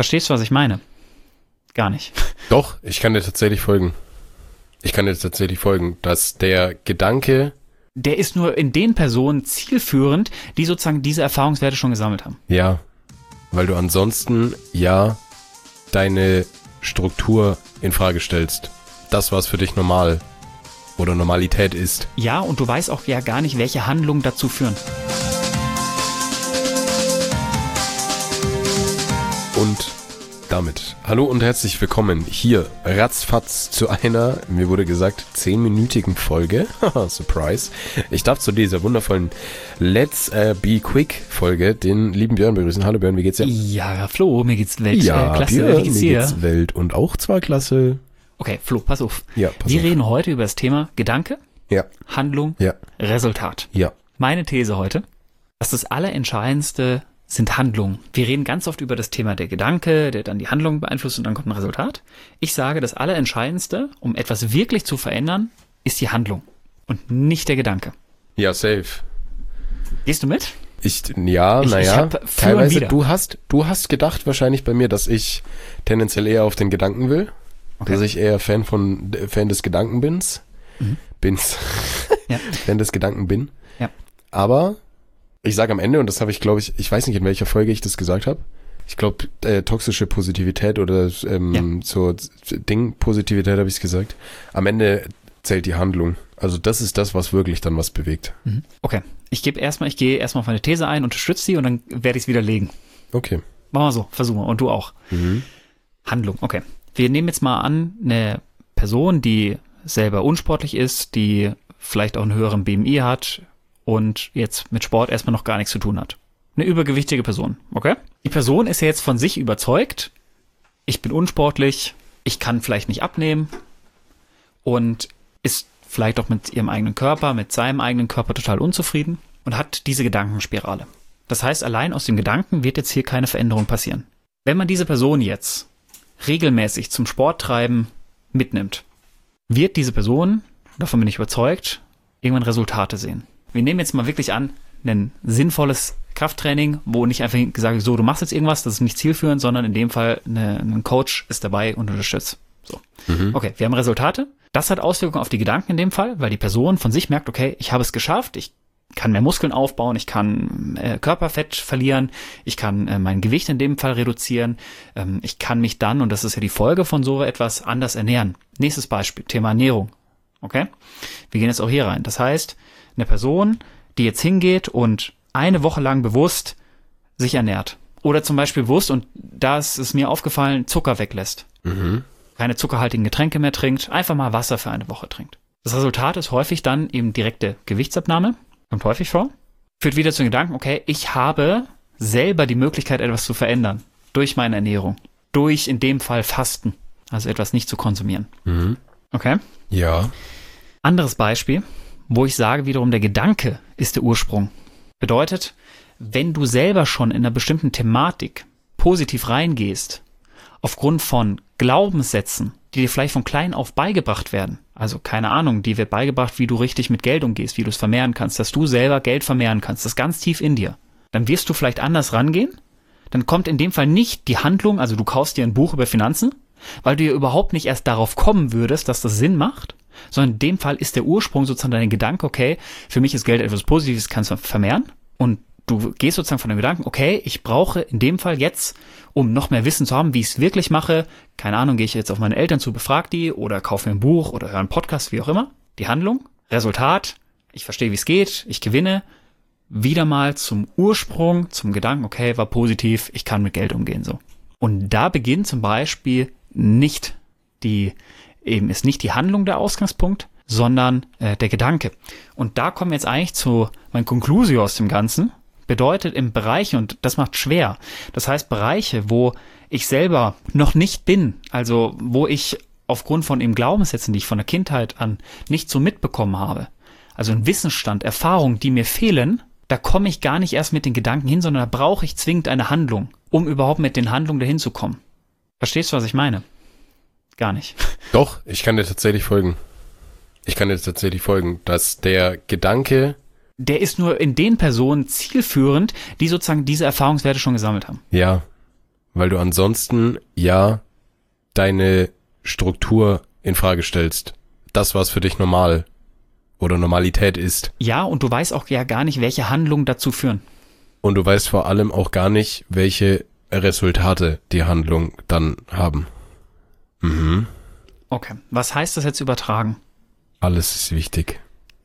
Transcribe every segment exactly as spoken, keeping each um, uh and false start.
Verstehst du, was ich meine? Gar nicht. Doch, ich kann dir tatsächlich folgen. Ich kann dir tatsächlich folgen, dass der Gedanke... Der ist nur in den Personen zielführend, die sozusagen diese Erfahrungswerte schon gesammelt haben. Ja, weil du ansonsten ja deine Struktur in Frage stellst. Das, was für dich normal oder Normalität ist. Ja, und du weißt auch ja gar nicht, welche Handlungen dazu führen. Und damit hallo und herzlich willkommen hier ratzfatz zu einer, mir wurde gesagt, zehnminütigen Folge. Haha, Surprise. Ich darf zu dieser wundervollen Let's uh, Be Quick Folge den lieben Björn begrüßen. Hallo Björn, wie geht's dir? Ja, Flo, mir geht's Welt. Ja, äh, klasse. Björn, wie geht's mir dir? geht's Welt und auch zwar klasse. Okay, Flo, pass auf. Ja, pass Wir auf. reden heute über das Thema Gedanke, Ja, Handlung, ja, Resultat. ja. Meine These heute, dass das Allerentscheidendste sind Handlungen. Wir reden ganz oft über das Thema der Gedanke, der dann die Handlung beeinflusst und dann kommt ein Resultat. Ich sage, das Allerentscheidendste, um etwas wirklich zu verändern, ist die Handlung und nicht der Gedanke. Ja, safe. Gehst du mit? Ich, ja, Ich- ich naja, hab für und teilweise, wider. du hast, du hast gedacht wahrscheinlich bei mir, dass ich tendenziell eher auf den Gedanken will. Okay. Dass ich eher Fan von, Fan des Gedanken bins. Mhm. Bins. Ja. Fan des Gedanken bin. Ja. Aber ich sage am Ende, und das habe ich, glaube ich, ich weiß nicht, in welcher Folge ich das gesagt habe. Ich glaube, äh, toxische Positivität oder ähm, Ja. so Ding-Positivität habe ich es gesagt. Am Ende zählt die Handlung. Also das ist das, was wirklich dann was bewegt. Mhm. Okay, ich gebe erstmal, ich gehe erstmal auf meine These ein, unterstütze sie und dann werde ich es widerlegen. Okay. Machen wir so, versuchen wir. Und du auch. Mhm. Handlung, okay. Wir nehmen jetzt mal an, eine Person, die selber unsportlich ist, die vielleicht auch einen höheren B M I hat und jetzt mit Sport erstmal noch gar nichts zu tun hat. Eine übergewichtige Person, okay? Die Person ist ja jetzt von sich überzeugt, ich bin unsportlich, ich kann vielleicht nicht abnehmen und ist vielleicht auch mit ihrem eigenen Körper, mit seinem eigenen Körper total unzufrieden und hat diese Gedankenspirale. Das heißt, allein aus dem Gedanken wird jetzt hier keine Veränderung passieren. Wenn man diese Person jetzt regelmäßig zum Sporttreiben mitnimmt, wird diese Person, davon bin ich überzeugt, irgendwann Resultate sehen. Wir nehmen jetzt mal wirklich an, ein sinnvolles Krafttraining, wo nicht einfach gesagt wird, so, du machst jetzt irgendwas, das ist nicht zielführend, sondern in dem Fall eine, ein Coach ist dabei und unterstützt. So. Mhm. Okay, wir haben Resultate. Das hat Auswirkungen auf die Gedanken in dem Fall, weil die Person von sich merkt, okay, ich habe es geschafft, ich kann mehr Muskeln aufbauen, ich kann äh, Körperfett verlieren, ich kann äh, mein Gewicht in dem Fall reduzieren, ähm, ich kann mich dann, und das ist ja die Folge von so etwas, anders ernähren. Nächstes Beispiel, Thema Ernährung. Okay? Wir gehen jetzt auch hier rein. Das heißt, eine Person, die jetzt hingeht und eine Woche lang bewusst sich ernährt oder zum Beispiel bewusst, und da ist es mir aufgefallen, Zucker weglässt. Mhm. Keine zuckerhaltigen Getränke mehr trinkt, einfach mal Wasser für eine Woche trinkt. Das Resultat ist häufig dann eben direkte Gewichtsabnahme, kommt häufig vor, führt wieder zu den Gedanken, okay, ich habe selber die Möglichkeit, etwas zu verändern durch meine Ernährung, durch in dem Fall Fasten, also etwas nicht zu konsumieren. Mhm. Okay? Ja. Anderes Beispiel, wo ich sage wiederum, der Gedanke ist der Ursprung. Bedeutet, wenn du selber schon in einer bestimmten Thematik positiv reingehst, aufgrund von Glaubenssätzen, die dir vielleicht von klein auf beigebracht werden, also keine Ahnung, die wird beigebracht, wie du richtig mit Geld umgehst, wie du es vermehren kannst, dass du selber Geld vermehren kannst, das ist ganz tief in dir, dann wirst du vielleicht anders rangehen, dann kommt in dem Fall nicht die Handlung, also du kaufst dir ein Buch über Finanzen, weil du ja überhaupt nicht erst darauf kommen würdest, dass das Sinn macht, sondern in dem Fall ist der Ursprung sozusagen dein Gedanke, okay, für mich ist Geld etwas Positives, kannst du vermehren, und du gehst sozusagen von dem Gedanken, okay, ich brauche in dem Fall jetzt, um noch mehr Wissen zu haben, wie ich es wirklich mache, keine Ahnung, gehe ich jetzt auf meine Eltern zu, befrag die oder kaufe mir ein Buch oder höre einen Podcast, wie auch immer. Die Handlung, Resultat, ich verstehe, wie es geht, ich gewinne, wieder mal zum Ursprung, zum Gedanken, okay, war positiv, ich kann mit Geld umgehen, so. Und da beginnt zum Beispiel nicht die, eben ist nicht die Handlung der Ausgangspunkt, sondern äh, der Gedanke. Und da kommen wir jetzt eigentlich zu meinem Conclusio aus dem Ganzen. Bedeutet im Bereich, und das macht schwer, das heißt Bereiche, wo ich selber noch nicht bin, also wo ich aufgrund von eben Glaubenssätzen, die ich von der Kindheit an nicht so mitbekommen habe, also ein Wissensstand, Erfahrungen, die mir fehlen, da komme ich gar nicht erst mit den Gedanken hin, sondern da brauche ich zwingend eine Handlung, um überhaupt mit den Handlungen dahin zu kommen. Verstehst du, was ich meine? Gar nicht. Doch, ich kann dir tatsächlich folgen. Ich kann dir tatsächlich folgen, dass der Gedanke... Der ist nur in den Personen zielführend, die sozusagen diese Erfahrungswerte schon gesammelt haben. Ja, weil du ansonsten ja deine Struktur in Frage stellst. Das, was für dich normal oder Normalität ist. Ja, und du weißt auch ja gar nicht, welche Handlungen dazu führen. Und du weißt vor allem auch gar nicht, welche Resultate die Handlung dann haben. Mhm. Okay, was heißt das jetzt übertragen? Alles ist wichtig.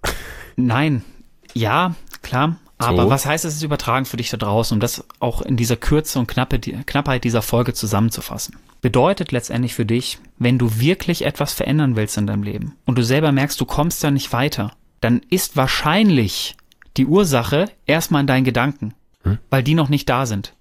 Nein, ja, klar. Aber So. was heißt es jetzt übertragen für dich da draußen, um das auch in dieser Kürze und Knappe, die, Knappheit dieser Folge zusammenzufassen? Bedeutet letztendlich für dich, wenn du wirklich etwas verändern willst in deinem Leben und du selber merkst, du kommst da nicht weiter, dann ist wahrscheinlich die Ursache erstmal in deinen Gedanken, hm? weil die noch nicht da sind.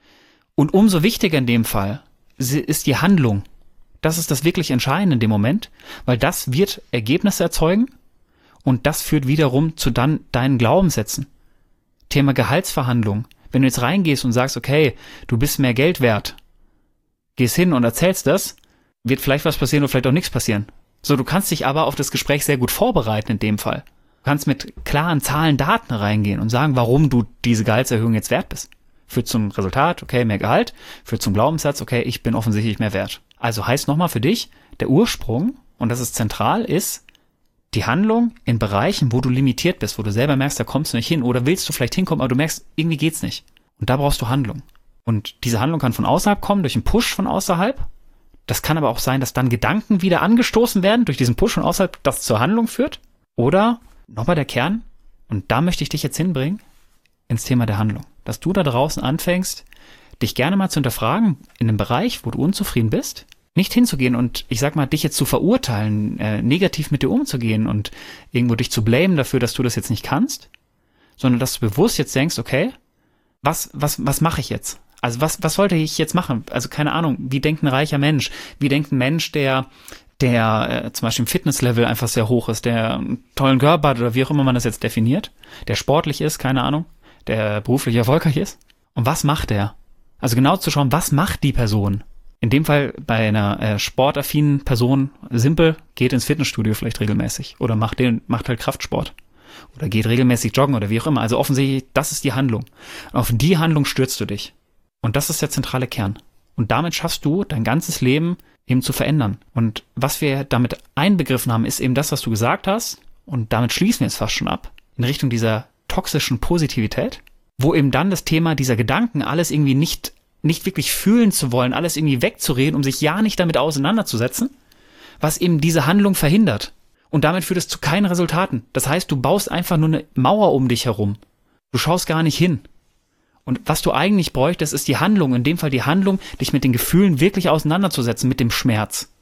Und umso wichtiger in dem Fall ist die Handlung. Das ist das wirklich Entscheidende in dem Moment, weil das wird Ergebnisse erzeugen und das führt wiederum zu dann deinen Glaubenssätzen. Thema Gehaltsverhandlung. Wenn du jetzt reingehst und sagst, okay, du bist mehr Geld wert, gehst hin und erzählst das, wird vielleicht was passieren oder vielleicht auch nichts passieren. So, du kannst dich aber auf das Gespräch sehr gut vorbereiten in dem Fall. Du kannst mit klaren Zahlen, Daten reingehen und sagen, warum du diese Gehaltserhöhung jetzt wert bist. Führt zum Resultat, okay, mehr Gehalt. Führt zum Glaubenssatz, okay, ich bin offensichtlich mehr wert. Also heißt nochmal für dich, der Ursprung, und das ist zentral, ist die Handlung in Bereichen, wo du limitiert bist, wo du selber merkst, da kommst du nicht hin oder willst du vielleicht hinkommen, aber du merkst, irgendwie geht's nicht. Und da brauchst du Handlung. Und diese Handlung kann von außerhalb kommen, durch einen Push von außerhalb. Das kann aber auch sein, dass dann Gedanken wieder angestoßen werden, durch diesen Push von außerhalb, das zur Handlung führt. Oder, nochmal der Kern, und da möchte ich dich jetzt hinbringen, ins Thema der Handlung. Dass du da draußen anfängst, dich gerne mal zu hinterfragen, in dem Bereich, wo du unzufrieden bist, nicht hinzugehen und, ich sag mal, dich jetzt zu verurteilen, äh, negativ mit dir umzugehen und irgendwo dich zu blamen dafür, dass du das jetzt nicht kannst, sondern dass du bewusst jetzt denkst, okay, was, was, was mache ich jetzt? Also was, was sollte ich jetzt machen? Also keine Ahnung, wie denkt ein reicher Mensch? Wie denkt ein Mensch, der, der äh, zum Beispiel im Fitnesslevel einfach sehr hoch ist, der einen tollen Körper hat oder wie auch immer man das jetzt definiert, der sportlich ist, keine Ahnung, der beruflich erfolgreich ist? Und was macht der? Also genau zu schauen, was macht die Person? In dem Fall bei einer äh, sportaffinen Person, simpel, geht ins Fitnessstudio vielleicht regelmäßig oder macht den, macht halt Kraftsport oder geht regelmäßig joggen oder wie auch immer. Also offensichtlich, das ist die Handlung. Und auf die Handlung stürzt du dich. Und das ist der zentrale Kern. Und damit schaffst du, dein ganzes Leben eben zu verändern. Und was wir damit einbegriffen haben, ist eben das, was du gesagt hast. Und damit schließen wir es fast schon ab. In Richtung dieser toxischen Positivität, wo eben dann das Thema dieser Gedanken, alles irgendwie nicht nicht wirklich fühlen zu wollen, alles irgendwie wegzureden, um sich ja nicht damit auseinanderzusetzen, was eben diese Handlung verhindert. Und damit führt es zu keinen Resultaten. Das heißt, du baust einfach nur eine Mauer um dich herum. Du schaust gar nicht hin. Und was du eigentlich bräuchtest, ist die Handlung, in dem Fall die Handlung, dich mit den Gefühlen wirklich auseinanderzusetzen, mit dem Schmerz.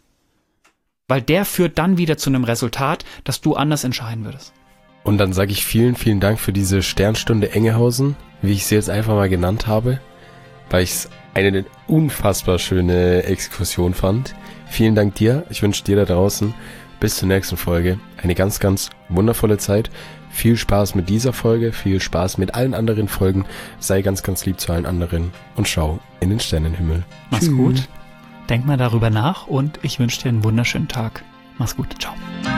Weil der führt dann wieder zu einem Resultat, dass du anders entscheiden würdest. Und dann sage ich vielen, vielen Dank für diese Sternstunde Engehausen, wie ich sie jetzt einfach mal genannt habe, weil ich es eine unfassbar schöne Exkursion fand. Vielen Dank dir. Ich wünsche dir da draußen bis zur nächsten Folge eine ganz, ganz wundervolle Zeit. Viel Spaß mit dieser Folge, viel Spaß mit allen anderen Folgen. Sei ganz, ganz lieb zu allen anderen und schau in den Sternenhimmel. Mach's gut. Denk mal darüber nach und ich wünsche dir einen wunderschönen Tag. Mach's gut. Ciao.